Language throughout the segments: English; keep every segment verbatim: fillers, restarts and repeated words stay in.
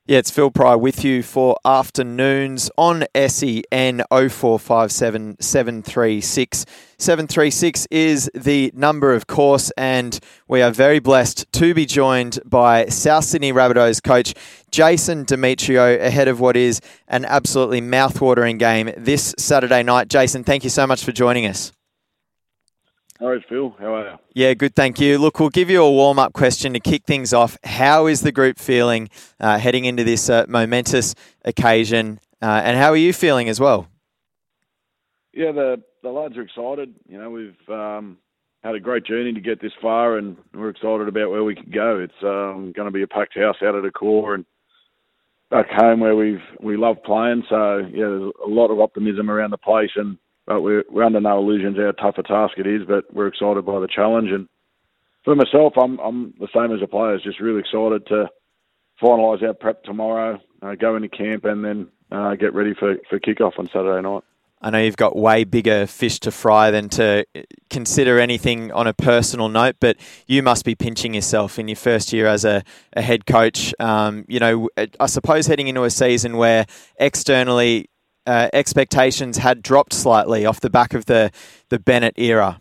Yeah, it's Phil Pryor with you for Afternoons on S E N. oh four five seven, seven three six. seven three six is the number, of course, and we are very blessed to be joined by South Sydney Rabbitohs coach Jason Demetriou ahead of what is an absolutely mouthwatering game this Saturday night. Jason, thank you so much for joining us. All right, Phil. How are you? Yeah, good, thank you. Look, we'll give you a warm-up question to kick things off. How is the group feeling uh, heading into this uh, momentous occasion, uh, and how are you feeling as well? Yeah, the the lads are excited. You know, we've um, had a great journey to get this far, and we're excited about where we can go. It's um, going to be a packed house out at the core and back home where we've we love playing. So yeah, there's a lot of optimism around the place, and but we're, we're under no illusions how tough a task it is. But we're excited by the challenge, and for myself, I'm I'm the same as the players. Just really excited to finalise our prep tomorrow, uh, go into camp, and then uh, get ready for for kickoff on Saturday night. I know you've got way bigger fish to fry than to consider anything on a personal note, but you must be pinching yourself in your first year as a, a head coach. Um, you know, I suppose heading into a season where externally uh, expectations had dropped slightly off the back of the, the Bennett era.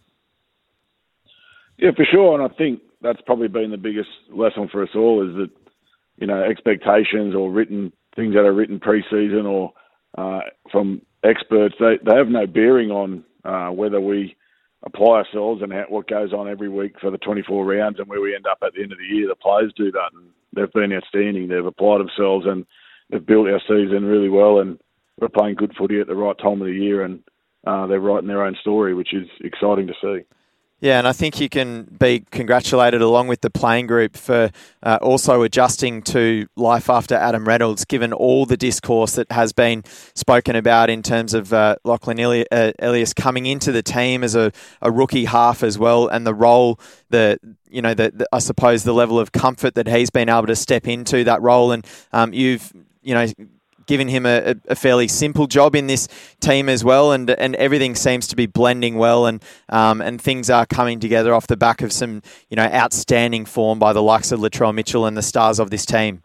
Yeah, for sure, and I think that's probably been the biggest lesson for us all is that, you know, expectations or written things that are written pre-season or uh, from experts, they, they have no bearing on uh, whether we apply ourselves and how, what goes on every week for the twenty-four rounds and where we end up at the end of the year. The players do that, and they've been outstanding. They've applied themselves and they've built our season really well, and we're playing good footy at the right time of the year, and uh, they're writing their own story, which is exciting to see. Yeah, and I think you can be congratulated along with the playing group for uh, also adjusting to life after Adam Reynolds, given all the discourse that has been spoken about in terms of uh, Lachlan Eli- uh, Elias coming into the team as a, a rookie half as well, and the role, the you know, the, the I suppose the level of comfort that he's been able to step into that role, and um, you've you know. given him a, a fairly simple job in this team as well, and and everything seems to be blending well, and um, and things are coming together off the back of some you know outstanding form by the likes of Latrell Mitchell and the stars of this team.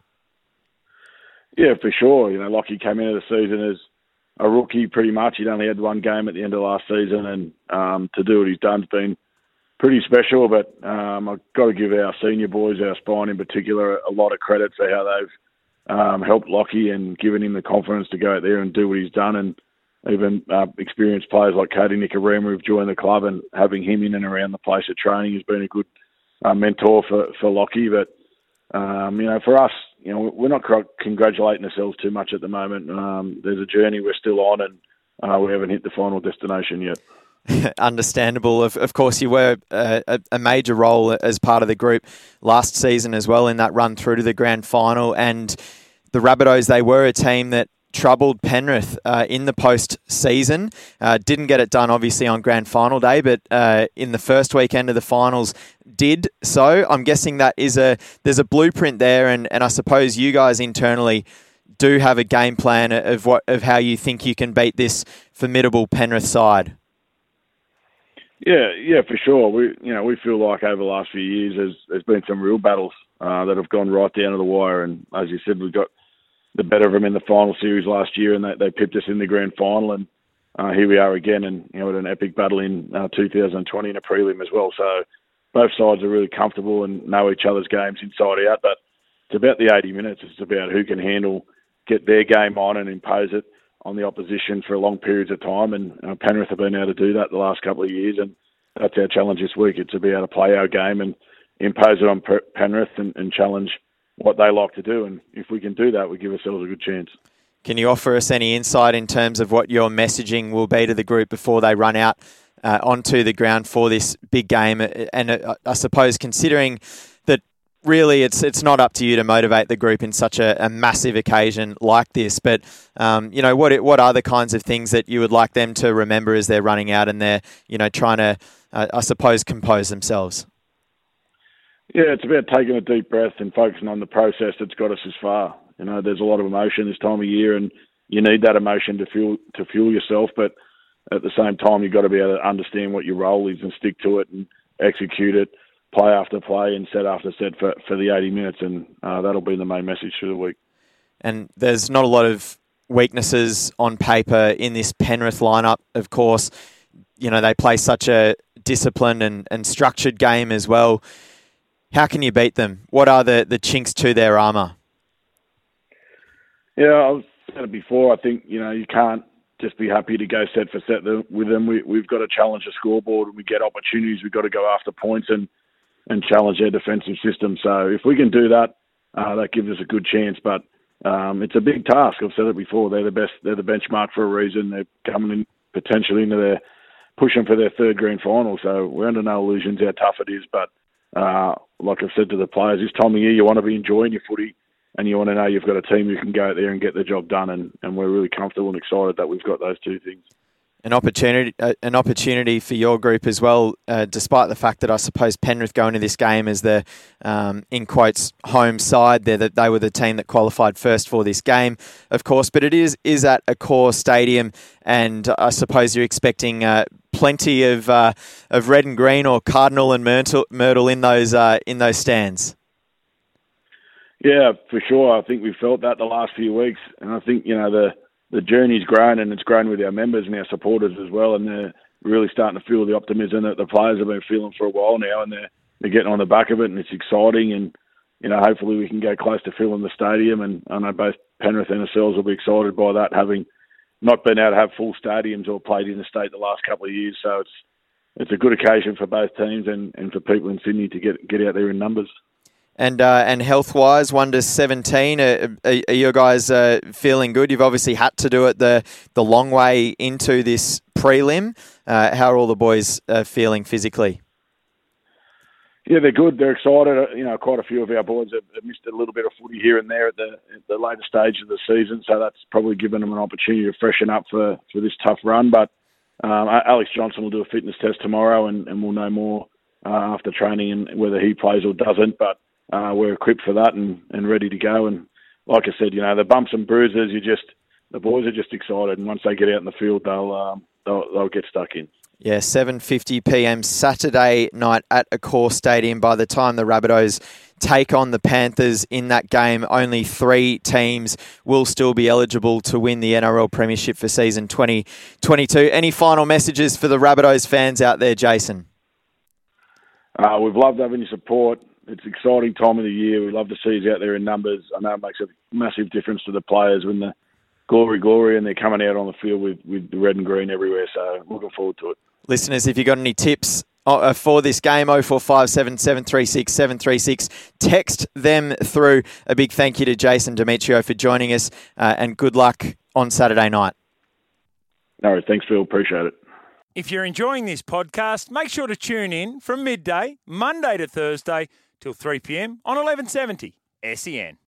Yeah, for sure. You know, Lockie came into the season as a rookie pretty much. He'd only had one game at the end of last season, and um, to do what he's done has been pretty special. But um, I've got to give our senior boys, our spine in particular, a lot of credit for how they've Um, helped Lockie and given him the confidence to go out there and do what he's done, and even uh, experienced players like Cody Nicarima who've joined the club, and having him in and around the place at training has been a good uh, mentor for, for Lockie. But, um, you know, for us, you know, we're not congratulating ourselves too much at the moment. Um, there's a journey we're still on, and uh, we haven't hit the final destination yet. Understandable. Of of course, you were a, a major role as part of the group last season as well in that run through to the grand final. And the Rabbitohs, they were a team that troubled Penrith uh, in the post-season. Uh, didn't get it done, obviously, on grand final day, but uh, in the first weekend of the finals did so. I'm guessing that is a there's a blueprint there, and, and I suppose you guys internally do have a game plan of what of how you think you can beat this formidable Penrith side. Yeah, yeah, for sure. We, you know, we feel like over the last few years, there's there's been some real battles uh, that have gone right down to the wire. And as you said, we got the better of them in the final series last year, and they, they pipped us in the grand final. And uh, here we are again, and you know, had an epic battle in uh, two thousand twenty in a prelim as well. So both sides are really comfortable and know each other's games inside out. But it's about the eighty minutes. It's about who can handle, get their game on, and impose it on the opposition for long periods of time, and uh, Penrith have been able to do that the last couple of years, and that's our challenge this week. It's to be able to play our game and impose it on Penrith and, and challenge what they like to do, and if we can do that, we give ourselves a good chance. Can you offer us any insight in terms of what your messaging will be to the group before they run out uh, onto the ground for this big game? And uh, I suppose considering that really, it's it's not up to you to motivate the group in such a, a massive occasion like this. But um, you know, what what are the kinds of things that you would like them to remember as they're running out and they're you know trying to, uh, I suppose, compose themselves? Yeah, it's about taking a deep breath and focusing on the process that's got us as far. You know, there's a lot of emotion this time of year, and you need that emotion to fuel to fuel yourself. But at the same time, you've got to be able to understand what your role is and stick to it and execute it, play after play and set after set for, for the eighty minutes, and uh, that'll be the main message through the week. and there's not a lot of weaknesses on paper in this Penrith lineup, of course. You know, they play such a disciplined and, and structured game as well. How can you beat them? What are the, the chinks to their armour? Yeah, I've said it before. I think, you know, you can't just be happy to go set for set with them. We, we've got to challenge the scoreboard. When we get opportunities, we've got to go after points and, and challenge their defensive system. So if we can do that, uh, that gives us a good chance. But um, it's a big task. I've said it before. They're the best. They're the benchmark for a reason. They're coming in potentially into their pushing for their third grand final. So we're under no illusions how tough it is. But uh, like I've said to the players, this time of year you want to be enjoying your footy. And you want to know you've got a team who can go out there and get the job done, and, and we're really comfortable and excited that we've got those two things. An opportunity, uh, an opportunity for your group as well, uh, despite the fact that I suppose Penrith go into this game as the, um, in quotes, home side. They're that they were the team that qualified first for this game, of course. But it is is at Accor Stadium, and I suppose you're expecting uh, plenty of uh, of red and green or cardinal and myrtle, myrtle in those uh, in those stands. Yeah, for sure. I think we've felt that the last few weeks. And I think, you know, the, the journey's grown, and it's grown with our members and our supporters as well. And they're really starting to feel the optimism that the players have been feeling for a while now. And they're, they're getting on the back of it, and it's exciting. And, you know, hopefully we can go close to filling the stadium. And I know both Penrith and ourselves will be excited by that, having not been able to have full stadiums or played in the state the last couple of years. So it's it's a good occasion for both teams and, and for people in Sydney to get get out there in numbers. And uh, and health-wise, one to seventeen, are, are, are you guys uh, feeling good? You've obviously had to do it the the long way into this prelim. Uh, how are all the boys uh, feeling physically? Yeah, they're good. They're excited. You know, quite a few of our boys have, have missed a little bit of footy here and there at the, at the later stage of the season, so that's probably given them an opportunity to freshen up for, for this tough run. But um, Alex Johnson will do a fitness test tomorrow, and, and we'll know more uh, after training and whether he plays or doesn't. But Uh, we're equipped for that and, and ready to go. And like I said, you know, the bumps and bruises, you just the boys are just excited. And once they get out in the field, they'll um, they'll, they'll get stuck in. Yeah, seven fifty p.m. Saturday night at Accor Stadium. By the time the Rabbitohs take on the Panthers in that game, only three teams will still be eligible to win the N R L Premiership for season twenty twenty-two. Any final messages for the Rabbitohs fans out there, Jason? Uh, we've loved having your support. It's an exciting time of the year. We love to see us out there in numbers. I know it makes a massive difference to the players when the glory, glory, and they're coming out on the field with, with the red and green everywhere. So looking forward to it. Listeners, if you've got any tips for this game, oh four five seven, seven three six, seven three six, text them through. A big thank you to Jason Demetrio for joining us, uh, and good luck on Saturday night. No, thanks, Phil. Appreciate it. If you're enjoying this podcast, make sure to tune in from midday, Monday to Thursday, till three p.m. on eleven seventy S E N.